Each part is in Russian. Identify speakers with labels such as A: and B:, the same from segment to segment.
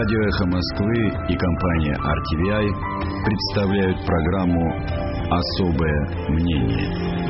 A: Радио «Эхо Москвы» и компания RTVI представляют программу «Особое мнение».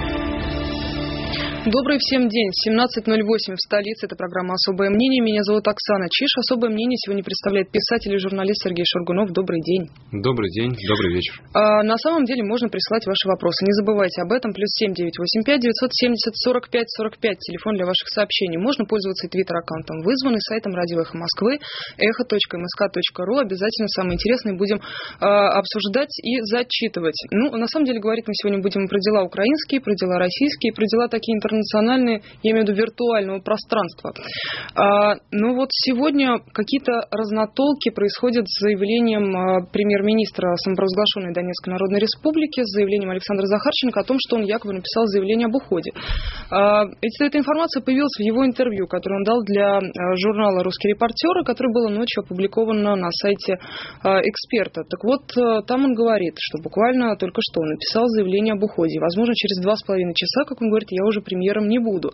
B: Добрый всем день. 17:08 в столице. Это программа «Особое мнение». Меня зовут Оксана Чиш. Особое мнение сегодня представляет писатель и журналист Сергей Шургунов. Добрый день.
C: Добрый день. Добрый вечер.
B: На самом деле можно присылать ваши вопросы. Не забывайте об этом. +7 985 970 45 45. Телефон для ваших сообщений. Можно пользоваться и твиттер-аккаунтом «Вызванный», сайтом радио «Эхо Москвы», echo.msk.ru. Обязательно самое интересное будем обсуждать и зачитывать. На самом деле говорить мы сегодня будем про дела украинские, про дела российские, про дела такие интернациональные, я имею в виду виртуального пространства. Сегодня какие-то разнотолки происходят с заявлением премьер-министра самопровозглашенной Донецкой Народной Республики, с заявлением Александра Захарченко о том, что он якобы написал заявление об уходе. Эта информация появилась в его интервью, которое он дал для журнала «Русский репортер», которое было ночью опубликовано на сайте «Эксперта». Так вот, там он говорит, что буквально только что он написал заявление об уходе. Возможно, через 2,5 часа, как он говорит, я уже премьером не буду.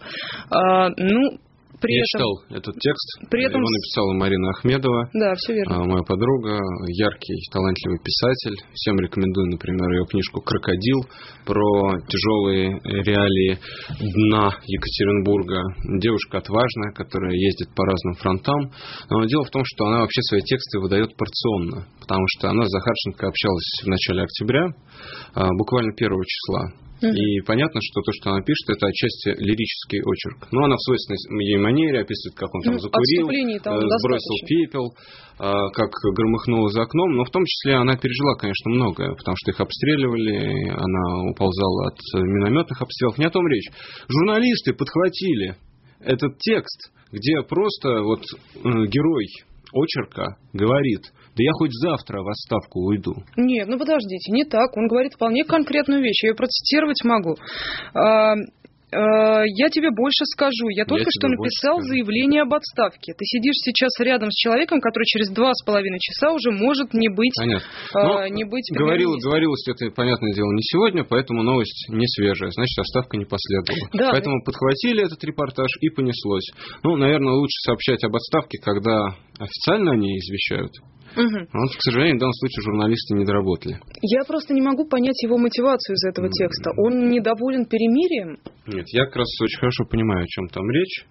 C: Я читал этот текст, его написала Марина Ахмедова,
B: да, все верно.
C: Моя подруга, яркий, талантливый писатель. Всем рекомендую, например, ее книжку «Крокодил» про тяжелые реалии дна Екатеринбурга. Девушка отважная, которая ездит по разным фронтам. Но дело в том, что она вообще свои тексты выдает порционно, потому что она с Захарченко общалась в начале октября, буквально 1 числа. И понятно, что то, что она пишет, это отчасти лирический очерк. Но она в свойственной ей манере описывает, как он там закурил, сбросил пепел, как громыхнуло за окном. Но в том числе она пережила, конечно, многое, потому что их обстреливали, она уползала от минометных обстрелов. Не о том речь. Журналисты подхватили этот текст, где просто герой очерка говорит: да я хоть завтра в отставку уйду.
B: Нет, подождите, не так. Он говорит вполне конкретную вещь. Я ее процитировать могу. Я тебе больше скажу. Я только что написал заявление об отставке. Ты сидишь сейчас рядом с человеком, который через 2,5 часа уже может не быть премьер-министром.
C: Говорилось это, понятное дело, не сегодня, поэтому новость не свежая. Значит, отставка не последовала.
B: Да.
C: Поэтому подхватили этот репортаж и понеслось. Наверное, лучше сообщать об отставке, когда официально они извещают. К сожалению, в данном случае журналисты не доработали.
B: Я просто не могу понять его мотивацию из этого текста. Он недоволен перемирием?
C: Нет, я как раз очень хорошо понимаю, о чем там речь.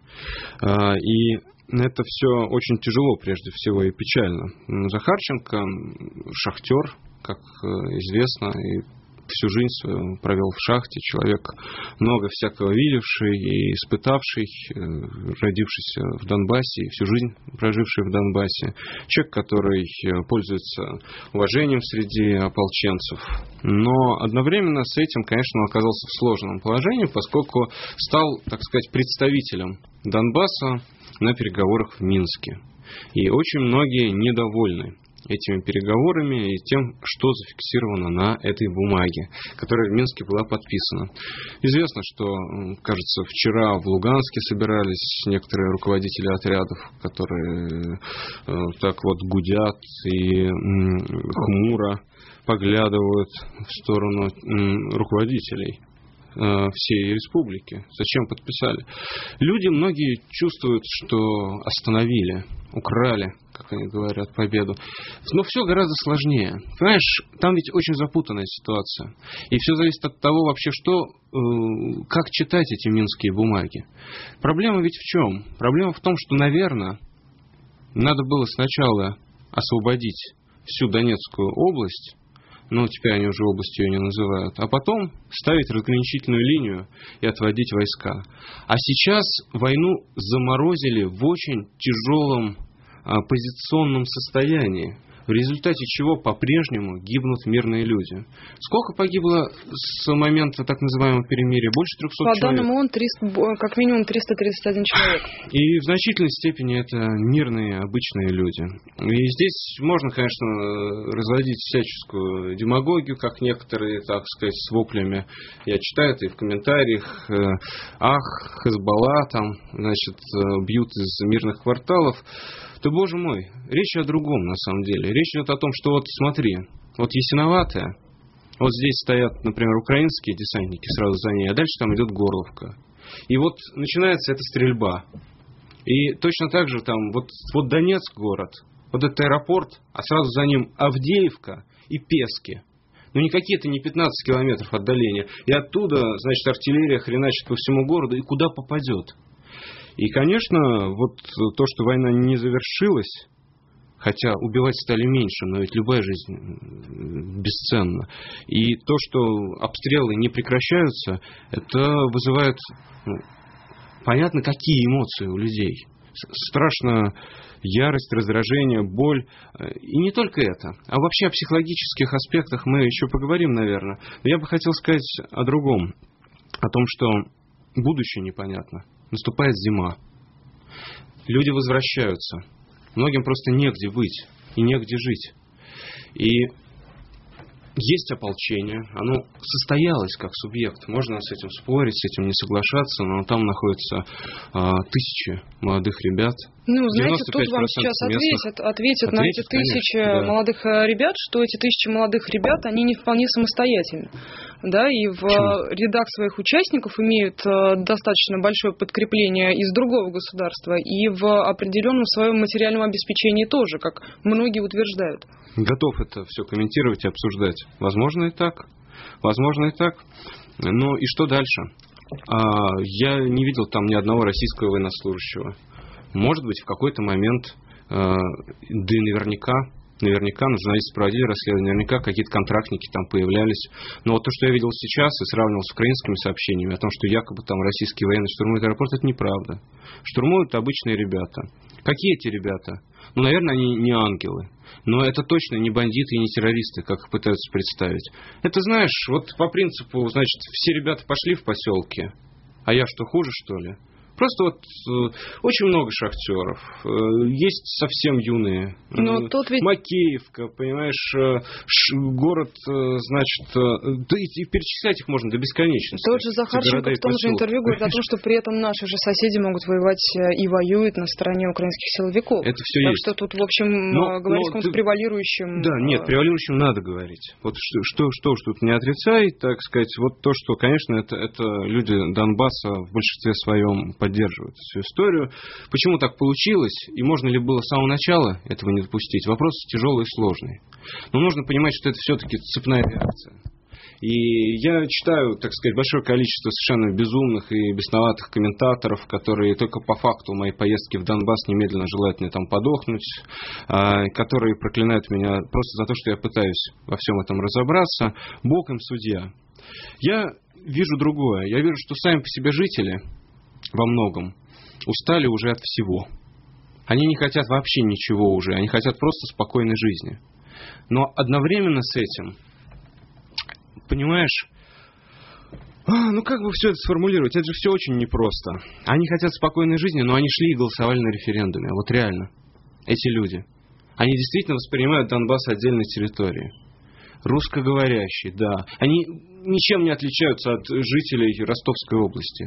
C: И это все очень тяжело, прежде всего, и печально. Захарченко шахтер, как известно, и всю жизнь свою провел в шахте. Человек, много всякого видевший и испытавший, родившийся в Донбассе и всю жизнь проживший в Донбассе. Человек, который пользуется уважением среди ополченцев. Но одновременно с этим, конечно, он оказался в сложном положении, поскольку стал, так сказать, представителем Донбасса на переговорах в Минске. И очень многие недовольны этими переговорами и тем, что зафиксировано на этой бумаге, которая в Минске была подписана. Известно, что, кажется, вчера в Луганске собирались некоторые руководители отрядов, которые так гудят и хмуро поглядывают в сторону руководителей всей республики. Зачем подписали? Люди многие чувствуют, что остановили, украли, как они говорят, победу. Но все гораздо сложнее. Понимаешь, там ведь очень запутанная ситуация. И все зависит от того вообще, как читать эти минские бумаги. Проблема ведь в чем? Проблема в том, что, наверное, надо было сначала освободить всю Донецкую область, теперь они уже областью ее не называют, а потом ставить разграничительную линию и отводить войска. А сейчас войну заморозили в очень тяжелом позиционном состоянии, в результате чего по-прежнему гибнут мирные люди. Сколько погибло с момента так называемого перемирия? Больше 300 человек.
B: По данным ООН, как минимум 331 человек.
C: И в значительной степени это мирные, обычные люди. И здесь можно, конечно, разводить всяческую демагогию, как некоторые, так сказать, с воплями. Я читаю это и в комментариях. Хезболла бьют из мирных кварталов. Да, боже мой, речь о другом, на самом деле. Речь идет о том, что смотри, Ясиноватая, здесь стоят, например, украинские десантники сразу за ней, а дальше там идет Горловка. И начинается эта стрельба. И точно так же там, Донецк город, Вот этот аэропорт, а сразу за ним Авдеевка и Пески. Ну, никакие это не 15 километров отдаления. И оттуда, значит, артиллерия хреначит по всему городу, и куда попадет. И, конечно, вот то, что война не завершилась, хотя убивать стали меньше, но ведь любая жизнь бесценна. И то, что обстрелы не прекращаются, это вызывает, понятно, какие эмоции у людей. Страшно ярость, раздражение, боль. И не только это. А вообще о психологических аспектах мы еще поговорим, наверное. Но я бы хотел сказать о другом. О том, что будущее непонятно. Наступает зима. Люди возвращаются. Многим просто негде быть и негде жить. И есть ополчение, оно состоялось как субъект. Можно с этим спорить, с этим не соглашаться, но там находятся тысячи молодых ребят.
B: Ну, знаете, тут вам сейчас ответят на эти тысячи молодых ребят, что эти тысячи молодых ребят, они не вполне самостоятельны. Да, и в рядах своих участников имеют достаточно большое подкрепление из другого государства и в определенном своем материальном обеспечении тоже, как многие утверждают.
C: Готов это все комментировать и обсуждать. Возможно и так. Возможно и так. Ну и что дальше? Я не видел там ни одного российского военнослужащего. Может быть, в какой-то момент, да и наверняка журналисты проводили расследование, наверняка какие-то контрактники там появлялись. Но вот то, что я видел сейчас и сравнивал с украинскими сообщениями о том, что якобы там российские военные штурмуют аэропорт, это неправда. Штурмуют обычные ребята. Какие эти ребята? Ну, наверное, они не ангелы. Но это точно не бандиты и не террористы, как их пытаются представить. Это, знаешь, вот по принципу, значит, все ребята пошли в поселки, а я что, хуже, что ли? Просто вот очень много шахтеров. Есть совсем юные.
B: Но тут ведь...
C: Макеевка, понимаешь, город, значит... Да и перечислять их можно до бесконечности.
B: Тот же Захарченко в том же интервью говорит о том, что при этом наши же соседи могут воевать и воюют на стороне украинских силовиков.
C: Это все
B: так
C: есть.
B: Так что тут, в общем, говорить о каком-то превалирующем...
C: Да, нет, превалирующем надо говорить. Вот что уж тут не отрицай, так сказать. Вот то, что, конечно, это люди Донбасса в большинстве своем поддерживают всю историю. Почему так получилось? И можно ли было с самого начала этого не допустить? Вопрос тяжелый и сложный. Но нужно понимать, что это все-таки цепная реакция. И я читаю, так сказать, большое количество совершенно безумных и бесноватых комментаторов, которые только по факту моей поездки в Донбасс немедленно желают мне там подохнуть, которые проклинают меня просто за то, что я пытаюсь во всем этом разобраться. Бог им судья. Я вижу другое. Я вижу, что сами по себе жители во многом устали уже от всего. Они не хотят вообще ничего уже. Они хотят просто спокойной жизни. Но одновременно с этим, понимаешь, ну как бы все это сформулировать? Это же все очень непросто. Они хотят спокойной жизни, но они шли и голосовали на референдуме. Вот реально. Эти люди. Они действительно воспринимают Донбасс отдельной территорией. Русскоговорящие, да. Они ничем не отличаются от жителей Ростовской области.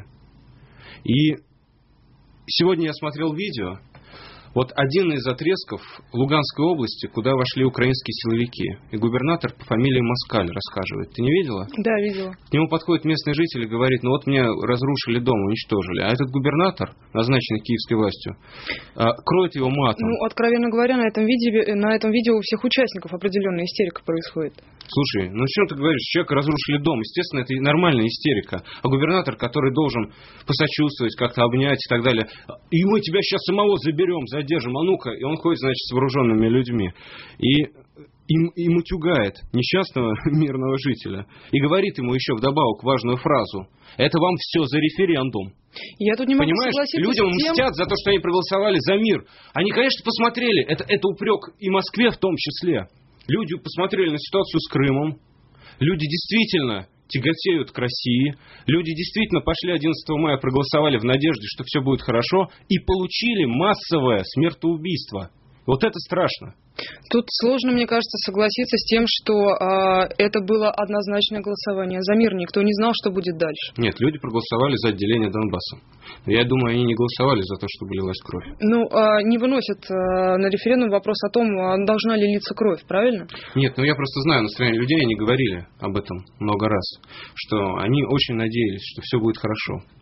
C: И сегодня я смотрел видео. Вот один из отрезков Луганской области, куда вошли украинские силовики. И губернатор по фамилии Москаль расхаживает. Ты не видела?
B: Да, видела.
C: К нему подходит местный житель и говорит, ну вот мне разрушили дом, уничтожили. А этот губернатор, назначенный киевской властью, кроет его матом.
B: Ну, откровенно говоря, на этом видео у всех участников определенная истерика происходит.
C: Слушай, ну что ты говоришь? Человека разрушили дом. Естественно, это нормальная истерика. А губернатор, который должен посочувствовать, как-то обнять и так далее. И мы тебя сейчас самого заберем, задержим. А ну-ка. И он ходит, значит, с вооруженными людьми. И им утюгает несчастного мирного жителя. И говорит ему еще вдобавок важную фразу. Это вам все за референдум.
B: Я тут не могу
C: согласиться. Людям мстят за то, что они проголосовали за мир. Они, конечно, посмотрели. Это упрек и Москве в том числе. Люди посмотрели на ситуацию с Крымом. Люди действительно тяготеют к России. Люди действительно пошли 11 мая, проголосовали в надежде, что все будет хорошо. И получили массовое смертоубийство. Вот это страшно.
B: Тут сложно, мне кажется, согласиться с тем, что это было однозначное голосование за мир. Никто не знал, что будет дальше.
C: Нет, люди проголосовали за отделение Донбасса. Я думаю, они не голосовали за то, чтобы лилась кровь.
B: Ну, не выносят на референдум вопрос о том, должна ли литься кровь, правильно?
C: Нет, ну я просто знаю настроение людей, они говорили об этом много раз, что они очень надеялись, что все будет хорошо.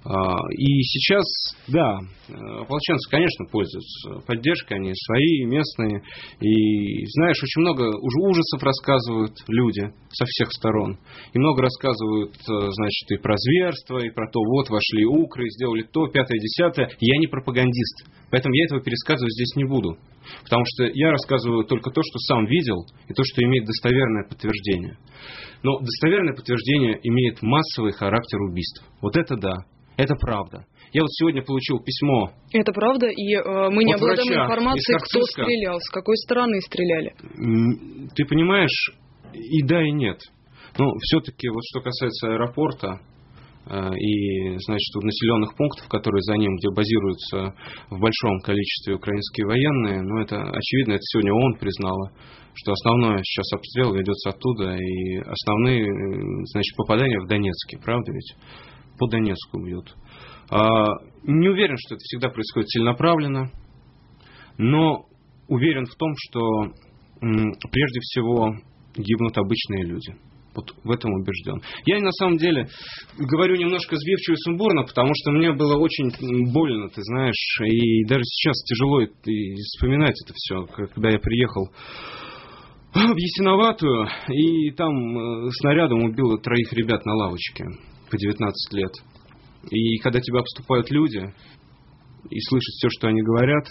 C: И сейчас, да, ополченцы, конечно, пользуются поддержкой, они свои, местные. И, знаешь, очень много уже ужасов рассказывают люди со всех сторон. И много рассказывают, значит, и про зверство, и про то, вот, вошли укры, сделали то, 5-10. Я не пропагандист, поэтому я этого пересказывать здесь не буду. Потому что я рассказываю только то, что сам видел, и то, что имеет достоверное подтверждение. Но достоверное подтверждение имеет массовый характер убийств. Вот это да. Это правда. Я вот сегодня получил письмо.
B: Это правда, и мы не обладаем информацией, кто стрелял, с какой стороны стреляли.
C: Ты понимаешь, и да, и нет. Но все-таки, вот что касается аэропорта и, значит, населенных пунктов, которые за ним, где базируются в большом количестве украинские военные, ну, это очевидно, это сегодня ООН признала, что основной сейчас обстрел ведется оттуда, и основные, значит, попадания в Донецке, правда ведь? По Донецку бьют. Не уверен, что это всегда происходит целенаправленно, но уверен в том, что прежде всего гибнут обычные люди. Вот в этом убежден. Я на самом деле говорю немножко сбивчиво и сумбурно, потому что мне было очень больно, ты знаешь, и даже сейчас тяжело и вспоминать это все, когда я приехал в Ясиноватую, и там снарядом убило 3 ребят на лавочке по 19 лет. И когда тебя обступают люди, и слышат все, что они говорят,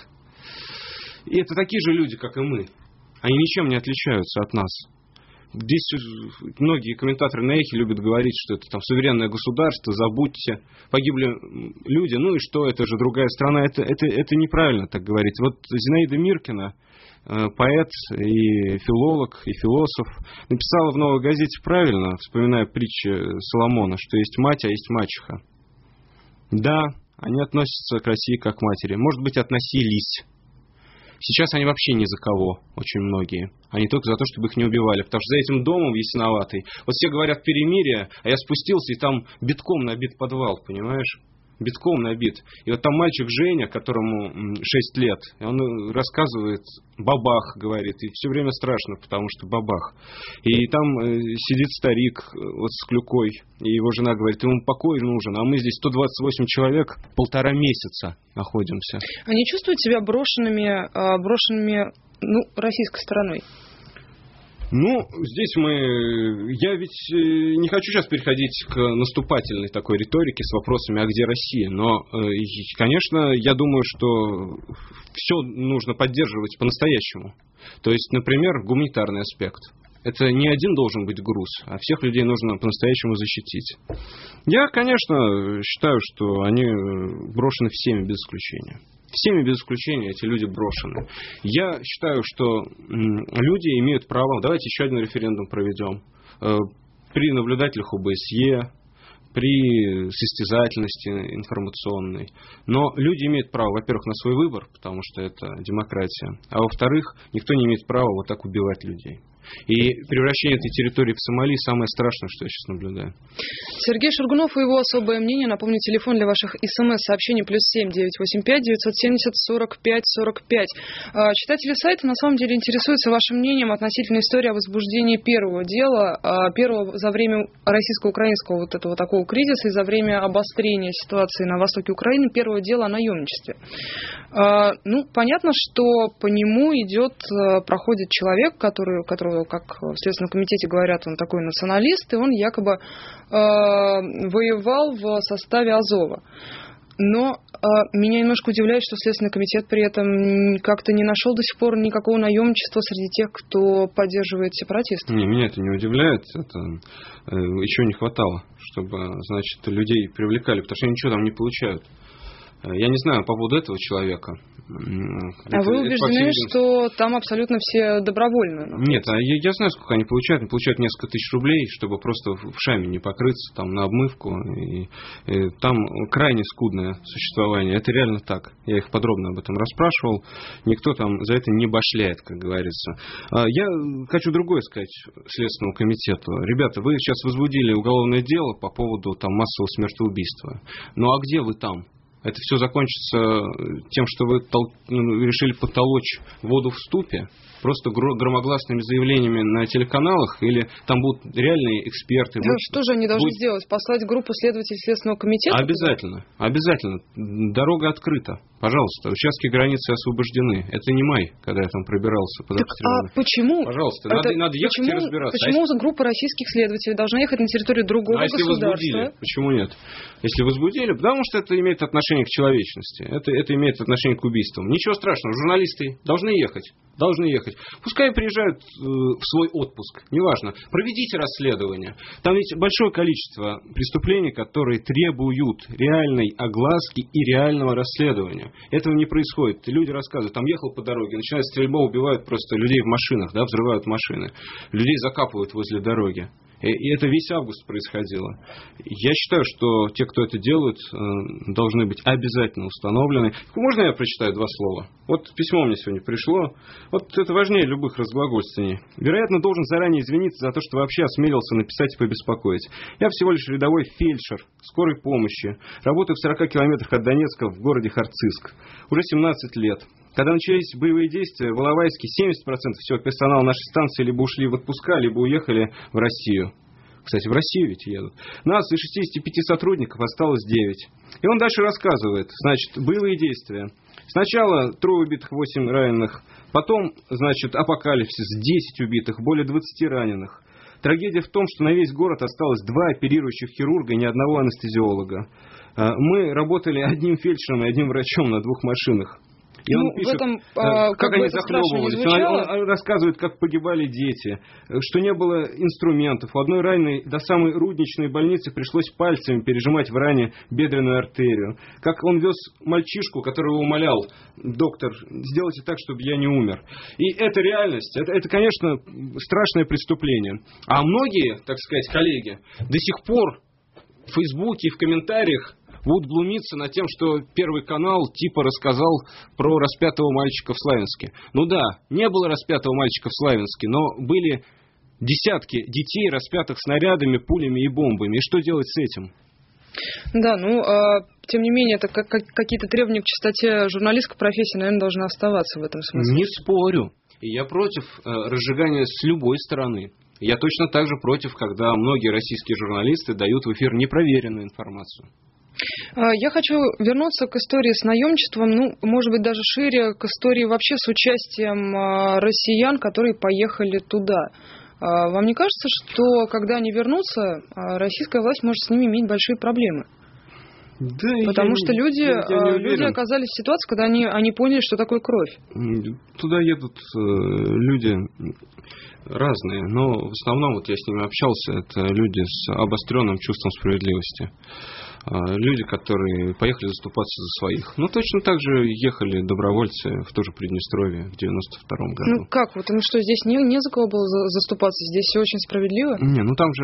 C: и это такие же люди, как и мы. Они ничем не отличаются от нас. Здесь многие комментаторы на Эхе любят говорить, что это там суверенное государство, забудьте, погибли люди, ну и что, это же другая страна. Это неправильно так говорить. Вот Зинаида Миркина, поэт и филолог, и философ, написала в «Новой газете» правильно, вспоминая притчи Соломона, что есть мать, а есть мачеха. Да, они относятся к России как к матери. Может быть, относились. Сейчас они вообще ни за кого, очень многие. Они только за то, чтобы их не убивали. Потому что за этим домом в Ясиноватой, вот все говорят перемирие, а я спустился, и там битком набит подвал, понимаешь? Битком набит. И вот там мальчик Женя, которому 6 лет, и он рассказывает, бабах, говорит, и все время страшно, потому что бабах. И там сидит старик вот с клюкой, и его жена говорит, ему покой нужен, а мы здесь 128 человек 1,5 месяца находимся.
B: Они чувствуют себя брошенными российской стороной?
C: Ну, здесь я ведь не хочу сейчас переходить к наступательной такой риторике с вопросами, а где Россия? Но, конечно, я думаю, что все нужно поддерживать по-настоящему. То есть, например, гуманитарный аспект. Это не один должен быть груз, а всех людей нужно по-настоящему защитить. Я, конечно, считаю, что они брошены всеми без исключения. Всеми без исключения эти люди брошены. Я считаю, что люди имеют право... Давайте еще один референдум проведем. При наблюдателях ОБСЕ, при состязательности информационной. Но люди имеют право, во-первых, на свой выбор, потому что это демократия. А во-вторых, никто не имеет права вот так убивать людей. И превращение этой территории в Сомали самое страшное, что я сейчас наблюдаю.
B: Сергей Шургунов и его особое мнение. Напомню, телефон для ваших СМС-сообщений +7 985 970 45 45. Читатели сайта на самом деле интересуются вашим мнением относительно истории о возбуждении первого дела, первого за время российско-украинского вот этого такого кризиса и за время обострения ситуации на востоке Украины, первого дела о наемничестве. Понятно, что по нему проходит человек, которого, как в Следственном комитете говорят, он такой националист, и он якобы воевал в составе Азова. Но меня немножко удивляет, что Следственный комитет при этом как-то не нашел до сих пор никакого наемничества среди тех, кто поддерживает сепаратистов.
C: Меня это не удивляет. Это еще не хватало, чтобы, значит, людей привлекали, потому что они ничего там не получают. Я не знаю по поводу этого человека.
B: Вы убеждены, что там абсолютно все добровольно?
C: Нет, я знаю, сколько они получают. Они получают несколько тысяч рублей, чтобы просто в шаме не покрыться, там, на обмывку. И там крайне скудное существование. Это реально так. Я их подробно об этом расспрашивал. Никто там за это не башляет, как говорится. Я хочу другое сказать Следственному комитету. Ребята, вы сейчас возбудили уголовное дело по поводу там массового смертоубийства. Ну а где вы там? Это все закончится тем, что вы решили потолочь воду в ступе, просто громогласными заявлениями на телеканалах, или там будут реальные эксперты?
B: Что же они должны сделать? Послать группу следователей Следственного комитета?
C: Обязательно, обязательно. Дорога открыта. Пожалуйста, участки границы освобождены. Это не май, когда я там пробирался под обстрелами.
B: А почему?
C: Пожалуйста, надо ехать и разбираться.
B: Почему группа российских следователей должна ехать на территорию другого государства?
C: Если возбудили, почему нет? Если возбудили, потому что это имеет отношение к человечности. Это имеет отношение к убийствам. Ничего страшного, журналисты должны ехать. Должны ехать. Пускай приезжают в свой отпуск, неважно. Проведите расследование. Там ведь большое количество преступлений, которые требуют реальной огласки и реального расследования. Этого не происходит. Люди рассказывают, там ехал по дороге, начинает стрельба, убивают просто людей в машинах, да, взрывают машины. Людей закапывают возле дороги. И это весь август происходило. Я считаю, что те, кто это делают, должны быть обязательно установлены. Можно я прочитаю 2 слова? Вот письмо мне сегодня пришло. Вот это важнее любых разглагольствований. Вероятно, должен заранее извиниться за то, что вообще осмелился написать и побеспокоить. Я всего лишь рядовой фельдшер скорой помощи. Работаю в 40 километрах от Донецка в городе Харциск. Уже 17 лет. Когда начались боевые действия в Иловайске, 70% всего персонала нашей станции либо ушли в отпуска, либо уехали в Россию. Кстати, в Россию ведь едут. Нас из 65 сотрудников осталось 9. И он дальше рассказывает. Значит, боевые действия. Сначала 3 убитых, 8 раненых. Потом, значит, апокалипсис, 10 убитых, более 20 раненых. Трагедия в том, что на весь город осталось 2 оперирующих хирурга и ни одного анестезиолога. Мы работали одним фельдшером и одним врачом на 2 машинах. И он пишет, как они захлебывались. Он рассказывает, как погибали дети, что не было инструментов. У одной раненой до самой Рудничной больницы пришлось пальцами пережимать в ране бедренную артерию. Как он вез мальчишку, которого умолял: доктор, сделайте так, чтобы я не умер. И это реальность. Это, конечно, страшное преступление. А многие, так сказать, коллеги до сих пор в Фейсбуке и в комментариях будут глумиться над тем, что Первый канал типа рассказал про распятого мальчика в Славянске. Ну да, не было распятого мальчика в Славянске, но были десятки детей, распятых снарядами, пулями и бомбами. И что делать с этим?
B: Да, тем не менее, это какие-то требования к чистоте журналистской профессии, наверное, должны оставаться в этом смысле.
C: Не спорю. И я против разжигания с любой стороны. Я точно так же против, когда многие российские журналисты дают в эфир непроверенную информацию.
B: Я хочу вернуться к истории с наемничеством, может быть, даже шире, к истории вообще с участием россиян, которые поехали туда. Вам не кажется, что когда они вернутся, российская власть может с ними иметь большие проблемы?
C: Да,
B: потому что люди оказались в ситуации, когда они поняли, что такое кровь.
C: Туда едут люди разные, но в основном, вот я с ними общался, это люди с обостренным чувством справедливости. Люди, которые поехали заступаться за своих. Точно так же ехали добровольцы в то же Приднестровье в 92-м году.
B: Что, здесь не за кого было заступаться? Здесь все очень справедливо?
C: Там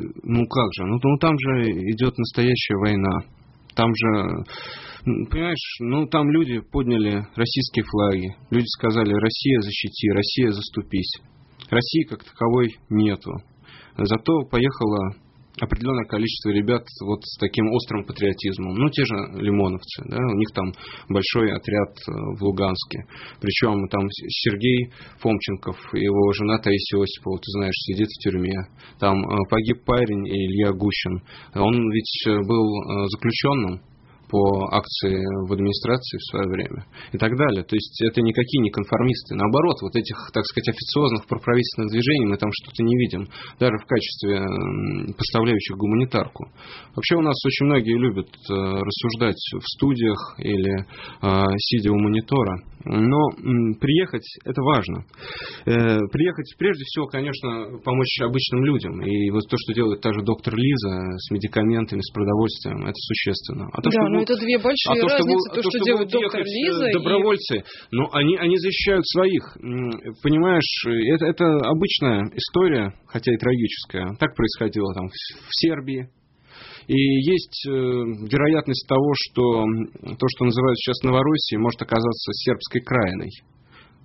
C: же, там же идет настоящая война. Там же, понимаешь, там люди подняли российские флаги. Люди сказали: Россия, защити, Россия, заступись. России как таковой нету. Зато поехало определенное количество ребят вот с таким острым патриотизмом. Те же лимоновцы, да, у них там большой отряд в Луганске. Причем там Сергей Фомченков и его жена Таисия Осипова, ты знаешь, сидит в тюрьме. Там погиб парень Илья Гущин. Он ведь был заключенным по акции в администрации в свое время и так далее. То есть это никакие не конформисты. Наоборот, вот этих, так сказать, официозных проправительственных движений мы там что-то не видим, даже в качестве поставляющих гуманитарку. Вообще у нас очень многие любят рассуждать в студиях или сидя у монитора. Но приехать – это важно. Приехать, прежде всего, конечно, помочь обычным людям. И вот то, что делает та же доктор Лиза с медикаментами, с продовольствием, это существенно. А то,
B: это две большие разницы. То, что делает доктор Лиза.
C: Добровольцы, они защищают своих. Понимаешь, это обычная история, хотя и трагическая. Так происходило там в Сербии. И есть вероятность того, что то, что называют сейчас Новороссией, может оказаться сербской краиной.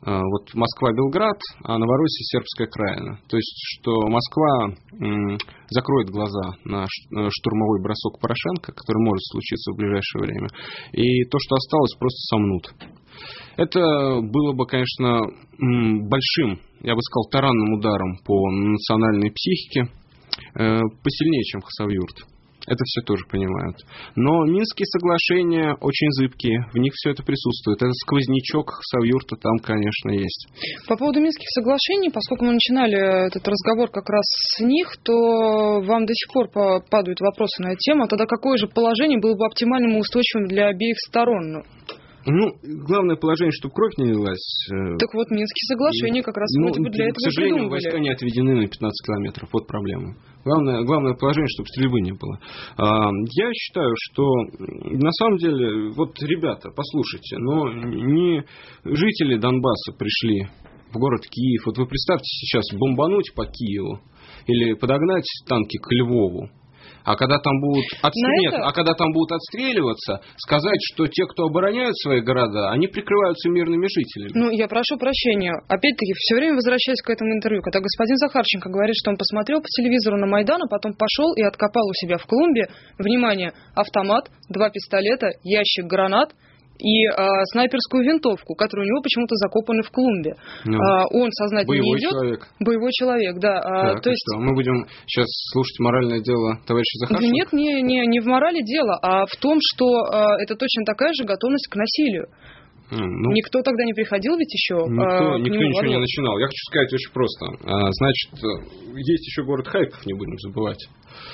C: вот Москва-Белград, а Новороссия Сербская Краина. То есть, что Москва закроет глаза на штурмовой бросок Порошенко, который может случиться в ближайшее время, и то, что осталось, просто сомнут. Это было бы, конечно, большим, я бы сказал, таранным ударом по национальной психике, посильнее, чем Хасавюрт. Это все тоже понимают. Но Минские соглашения очень зыбкие, в них все это присутствует. Этот сквознячок Хасавюрта там, конечно, есть.
B: По поводу Минских соглашений, поскольку мы начинали этот разговор как раз с них, то вам до сих пор падают вопросы на эту тему. Тогда какое же положение было бы оптимальным и устойчивым для обеих сторон?
C: Главное положение, чтобы кровь не лилась.
B: Так вот, Минские соглашения как раз вроде бы для этого
C: к сожалению,
B: придумывали.
C: войска не отведены на 15 километров. Вот проблема. Главное положение, чтобы стрельбы не было. Я считаю, что на самом деле, вот, ребята, послушайте, но не жители Донбасса пришли в город Киев. Вот вы представьте сейчас бомбануть по Киеву или подогнать танки к Львову. А когда там будут отстреливаться, сказать, что те, кто обороняют свои города, они прикрываются мирными жителями.
B: Я прошу прощения. Опять-таки, все время возвращаюсь к этому интервью, когда господин Захарченко говорит, что он посмотрел по телевизору на Майдан, а потом пошел и откопал у себя в клумбе, внимание, автомат, 2 пистолета, ящик гранат и снайперскую винтовку, которая у него почему-то закопаны в клумбе. Он сознательно не идет.
C: Человек.
B: Боевой человек, да.
C: Так, то есть... что, мы будем сейчас слушать моральное дело товарища Захарченко?
B: Нет, не в морали дело, а в том, что это точно такая же готовность к насилию. Никто тогда не приходил ведь еще
C: никто ничего не начинал. Я хочу сказать очень просто. Значит, есть еще город Харьков, не будем забывать,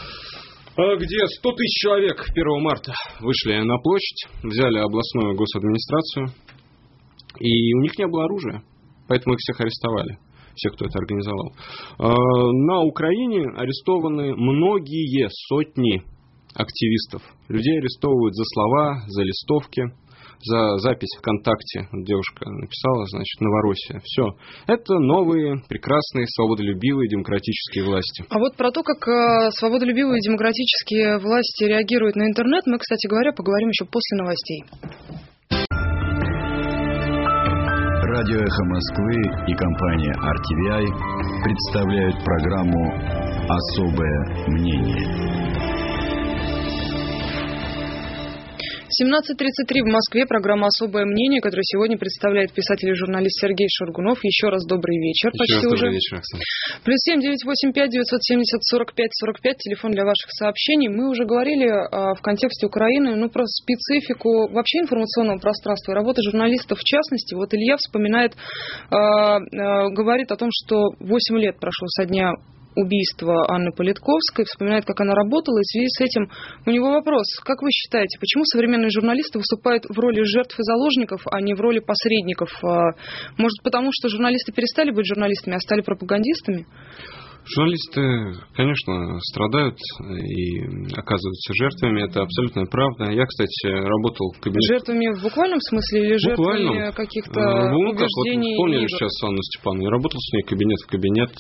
C: где 100 тысяч человек 1 марта вышли на площадь, взяли областную госадминистрацию, и у них не было оружия, поэтому их всех арестовали, всех, кто это организовал. На Украине арестованы многие сотни активистов. Людей арестовывают за слова, за листовки, за запись ВКонтакте. Девушка написала, значит, Новороссия. Все. Это новые, прекрасные, свободолюбивые, демократические власти.
B: А вот про то, как свободолюбивые демократические власти реагируют на интернет, мы, кстати говоря, поговорим еще после новостей.
A: Радио «Эхо Москвы» и компания RTVI представляют программу «Особое мнение».
B: 17:33 в Москве. Программа «Особое мнение», которую сегодня представляет писатель и журналист Сергей Шургунов. Еще раз добрый вечер.
C: Добрый вечер, Оксана.
B: +7 985 970 45 45. Телефон для ваших сообщений. Мы уже говорили в контексте Украины, про специфику вообще информационного пространства и работы журналистов в частности. Вот Илья вспоминает, говорит о том, что 8 лет прошло со дня убийства Анны Политковской, вспоминает, как она работала, и в связи с этим у него вопрос. Как вы считаете, почему современные журналисты выступают в роли жертв и заложников, а не в роли посредников? Может, потому что журналисты перестали быть журналистами, а стали пропагандистами?
C: Журналисты, конечно, страдают и оказываются жертвами. Это абсолютная правда. Я, кстати, работал в кабинете...
B: Жертвами в буквальном смысле или жертвами каких-то убеждений?
C: Вспомнили сейчас Анну Степановну. Я работал с ней кабинет в кабинет,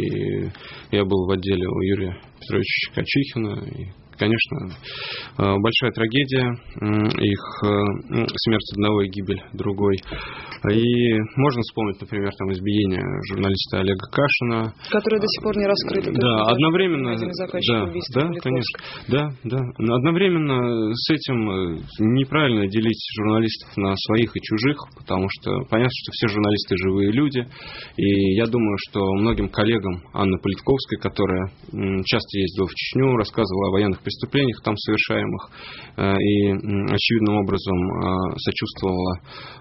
C: и я был в отделе у Юрия Петровича Качихина. И, конечно, большая трагедия. Их смерть одного и гибель другой. И можно вспомнить, например, избиение журналиста Олега Кашина.
B: Которое до сих пор не раскрыто.
C: Да, одновременно... Да, конечно. Да. Одновременно с этим неправильно делить журналистов на своих и чужих, потому что понятно, что все журналисты живые люди. И я думаю, что многим коллегам Анны Политковской, которая часто ездила в Чечню, рассказывала о военных преступлениях там совершаемых и очевидным образом сочувствовала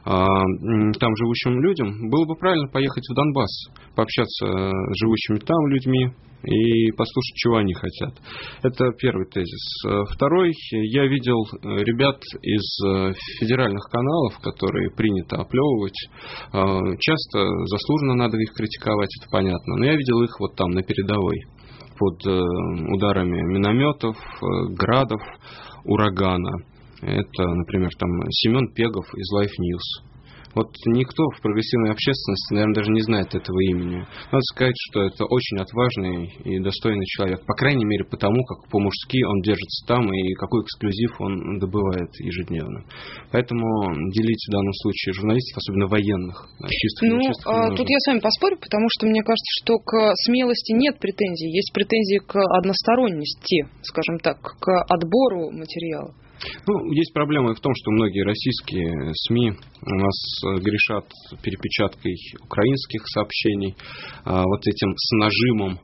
C: там живущим людям, было бы правильно поехать в Донбасс, пообщаться с живущими там людьми и послушать, чего они хотят. Это первый тезис. Второй, я видел ребят из федеральных каналов, которые принято оплевывать. Часто заслуженно надо их критиковать, это понятно, но я видел их вот там, на передовой, под ударами минометов, градов, урагана. Это, например, там Семен Пегов из Life News. Вот никто в прогрессивной общественности, наверное, даже не знает этого имени. Надо сказать, что это очень отважный и достойный человек. По крайней мере, потому как по-мужски он держится там и какой эксклюзив он добывает ежедневно. Поэтому делить в данном случае журналистов, особенно военных, чистых.
B: Тут я с вами поспорю, потому что мне кажется, что к смелости нет претензий. Есть претензии к односторонности, скажем так, к отбору материала.
C: Есть проблема в том, что многие российские СМИ у нас грешат перепечаткой украинских сообщений, вот этим с нажимом,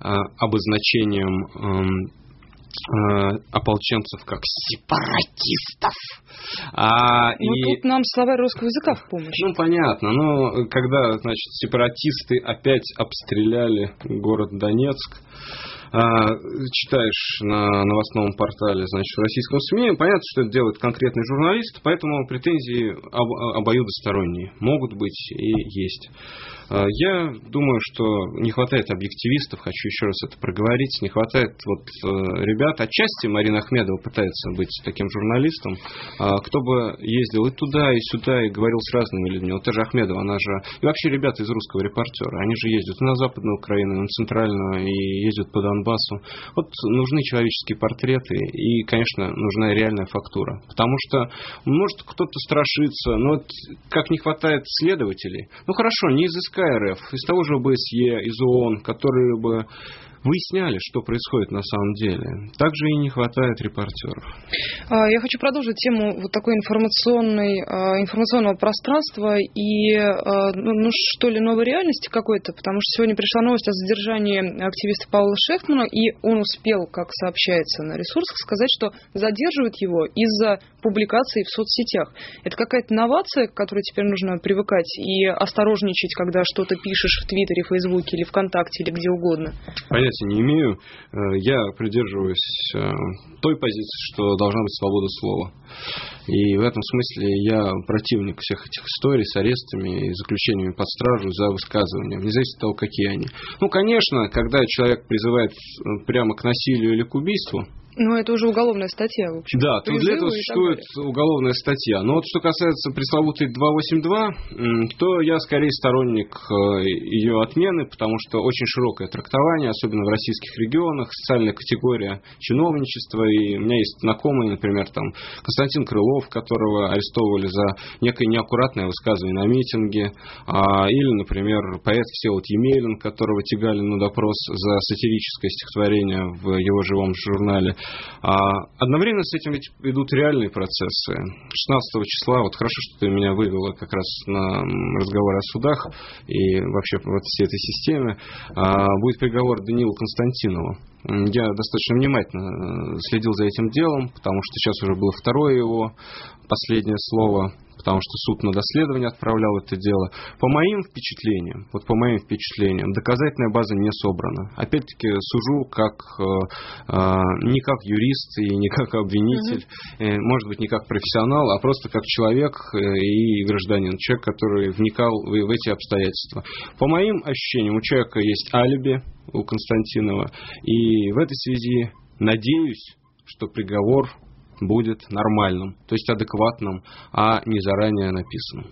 C: обозначением ополченцев как сепаратистов.
B: Тут нам словарь русского языка в помощь.
C: Понятно. Но когда, сепаратисты опять обстреляли город Донецк, читаешь на новостном портале, в российском СМИ, понятно, что это делает конкретный журналист, поэтому претензии обоюдосторонние могут быть и есть. Я думаю, что не хватает объективистов, хочу еще раз это проговорить, не хватает ребят, отчасти Марина Ахмедова пытается быть таким журналистом, кто бы ездил и туда, и сюда, и говорил с разными людьми. Вот та же Ахмедова, она же, и вообще ребята из «Русского репортера», они же ездят и на Западную Украину, и на Центральную, и ездят по Донбассу. Нужны человеческие портреты, и, конечно, нужна реальная фактура. Потому что, может, кто-то страшится, но как не хватает следователей, хорошо, не из СК РФ, из того же ОБСЕ, из ООН, которые бы выясняли, что происходит на самом деле. Также и не хватает репортеров.
B: Я хочу продолжить тему такой информационного пространства и, новой реальности какой-то, потому что сегодня пришла новость о задержании активиста Павла Шехтмана, и он успел, как сообщается на ресурсах, сказать, что задерживают его из-за публикаций в соцсетях. Это какая-то новация, к которой теперь нужно привыкать и осторожничать, когда что-то пишешь в Твиттере, Фейсбуке или ВКонтакте или где угодно.
C: Понятия не имею. Я придерживаюсь той позиции, что должна быть свобода слова. И в этом смысле я противник всех этих историй с арестами и заключениями под стражу за высказывания, вне зависимости от того, какие они. Конечно, когда человек призывает прямо к насилию или к убийству,
B: это уже уголовная статья, в общем.
C: Да, то для этого существует уголовная статья. Но что касается пресловутой 282, то я скорее сторонник ее отмены, потому что очень широкое трактование, особенно в российских регионах, социальная категория чиновничества. И у меня есть знакомый, например, Константин Крылов, которого арестовывали за некое неаккуратное высказывание на митинге. Или, например, поэт Всеволод Емелин, которого тягали на допрос за сатирическое стихотворение в его живом журнале. Одновременно с этим ведь идут реальные процессы. 16 числа, хорошо, что ты меня вывела как раз на разговор о судах и вообще всей этой системе, будет приговор Даниилу Константинову. Я достаточно внимательно следил за этим делом, потому что сейчас уже было второе его последнее слово, потому что суд на доследование отправлял это дело. По моим впечатлениям, доказательная база не собрана. Опять-таки сужу не как юрист и не как обвинитель, может быть, не как профессионал, а просто как человек и гражданин, человек, который вникал в эти обстоятельства. По моим ощущениям, у человека есть алиби, у Константинова, и в этой связи надеюсь, что приговор будет нормальным, то есть адекватным, а не заранее написанным.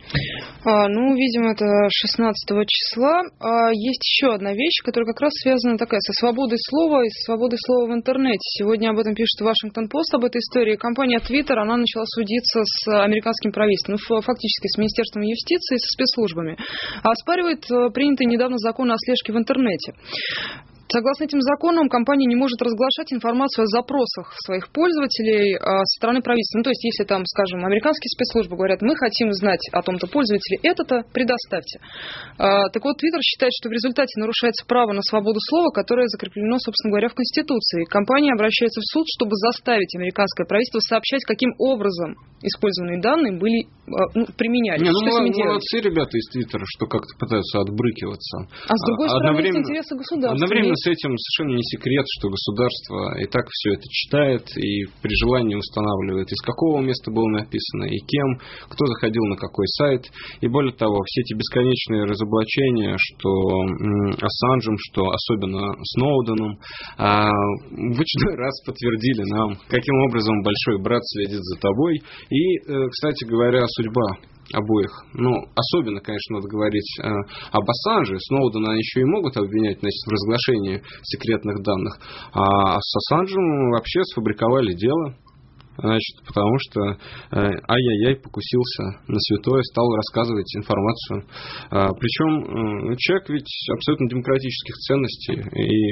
B: Видимо, это 16 числа. Есть еще одна вещь, которая как раз связана со свободой слова и свободой слова в интернете. Сегодня об этом пишет Вашингтон-Пост, об этой истории. Компания Twitter, она начала судиться с американским правительством, фактически с Министерством юстиции и со спецслужбами. Оспаривает принятый недавно закон о слежке в интернете. Согласно этим законам, компания не может разглашать информацию о запросах своих пользователей со стороны правительства. То есть, если скажем, американские спецслужбы говорят, мы хотим знать о том-то пользователе, это предоставьте. Так вот, Twitter считает, что в результате нарушается право на свободу слова, которое закреплено, собственно говоря, в Конституции. Компания обращается в суд, чтобы заставить американское правительство сообщать, каким образом использованные данные применялись.
C: Молодцы ребята из Твиттера, что как-то пытаются отбрыкиваться.
B: А с другой стороны, есть интересы государства.
C: Одновременно с этим совершенно не секрет, что государство и так все это читает и при желании устанавливает, из какого места было написано и кем, кто заходил на какой сайт. И более того, все эти бесконечные разоблачения, что Ассанжем, что особенно Сноуденом, в очередной раз подтвердили нам, каким образом большой брат следит за тобой. И, кстати говоря, судьба обоих. Ну, особенно, конечно, надо говорить об Ассанже. Сноудена еще и могут обвинять, значит, в разглашении секретных данных. А с Ассанжем вообще сфабриковали дело. Значит, потому что ай-яй-яй покусился на святое, стал рассказывать информацию. Причем человек ведь абсолютно демократических ценностей.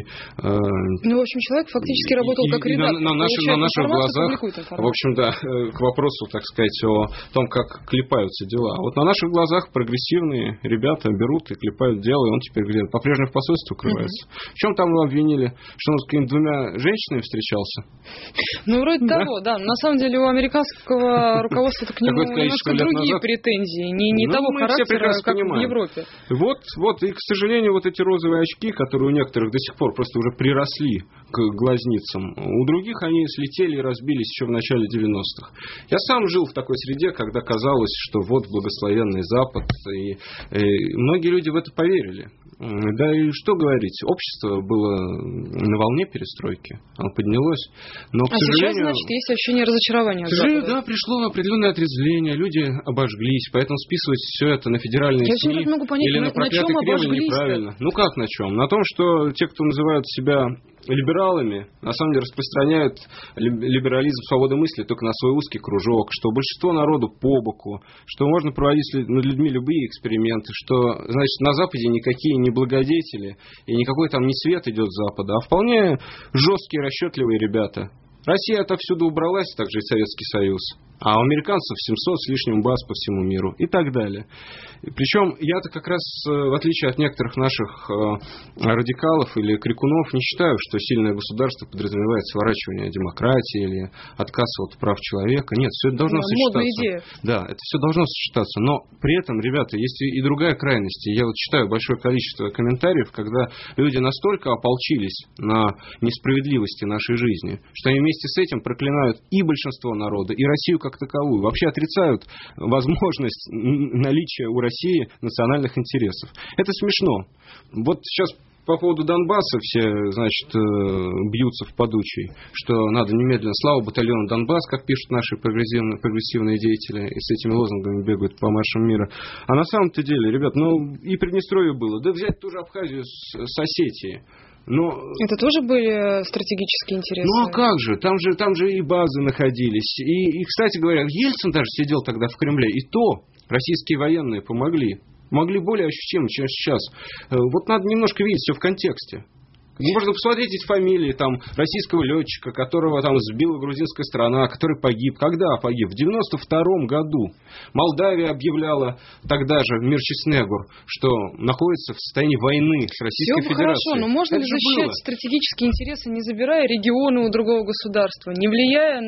B: Ну, в общем, человек фактически работал как редактор.
C: На наших глазах, в общем, да, к вопросу, так сказать, о том, как клепаются дела. Вот на наших глазах прогрессивные ребята берут и клепают дело, и он теперь где-то по-прежнему в посольстве укрывается. В чем там его обвинили? Что он с какими-то двумя женщинами встречался?
B: Ну, вроде того, да. На самом деле у американского руководства к нему немножко другие претензии, не того характера, как в Европе.
C: Вот, и, к сожалению, вот эти розовые очки, которые у некоторых до сих пор просто уже приросли к глазницам, у других они слетели и разбились еще в начале 90-х. Я сам жил в такой среде, когда казалось, что вот благословенный Запад, и многие люди в это поверили. Да и что говорить, общество было на волне перестройки, оно поднялось, но, к сожалению...
B: сейчас, значит, есть ощущение разочарования.
C: К сожалению, да, пришло определенное отрезвление, люди обожглись, поэтому списывать все это на федеральные СМИ или на проклятый Кремль неправильно. Ну как на чем? На том, что те, кто называют себя либералами, на самом деле распространяют либерализм свободы мысли только на свой узкий кружок, что большинство народу по боку, что можно проводить над людьми любые эксперименты, что, значит, на Западе никакие не благодетели, и никакой там не свет идет с Запада, а вполне жесткие, расчетливые ребята. Россия отовсюду убралась, также и Советский Союз. А у американцев 700 с лишним баз по всему миру и так далее. Причем я-то как раз, в отличие от некоторых наших радикалов или крикунов, не считаю, что сильное государство подразумевает сворачивание демократии или отказ от прав человека. Нет, все это должно сочетаться.
B: Идея.
C: Да, это все должно сочетаться. Но при этом, ребята, есть и другая крайность. Я вот читаю большое количество комментариев, когда люди настолько ополчились на несправедливости нашей жизни, что они вместе с этим проклинают и большинство народа, и Россию как таковую. Вообще отрицают возможность наличия у России национальных интересов. Это смешно. Вот сейчас по поводу Донбасса все, значит, бьются в подучий, что надо немедленно славу батальону Донбасс, как пишут наши прогрессивные деятели, и с этими лозунгами бегают по маршам мира. А на самом-то деле, ребят, и Приднестровье было, да взять ту же Абхазию с Осетией. Но... Это
B: тоже были стратегические интересы?
C: Ну а как же? Там же и базы находились. И, кстати говоря, Ельцин даже сидел тогда в Кремле. И то российские военные помогли. Могли более ощутимо, чем сейчас. Вот надо немножко видеть все в контексте. Можно посмотреть эти фамилии там, российского летчика, которого там сбила грузинская страна, который погиб. Когда погиб? В 92-м году. Молдавия объявляла тогда же, Мирчиснегур, что находится в состоянии войны с Российской Федерацией.
B: Хорошо, но можно ли защищать стратегические интересы, не забирая регионы у другого государства, не влияя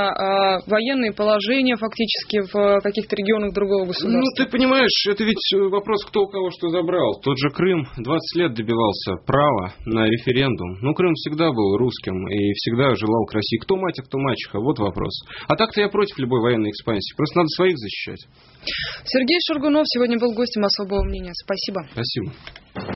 B: на военные положения фактически в каких-то регионах другого государства?
C: Ну, ты понимаешь, это ведь вопрос, кто у кого что забрал. Тот же Крым 20 лет добивался права на референдум. Ну, Крым всегда был русским и всегда желал к России. Кто мать, а кто мачеха? Вот вопрос. А так-то я против любой военной экспансии. Просто надо своих защищать.
B: Сергей Шургунов сегодня был гостем «Особого мнения». Спасибо.
C: Спасибо.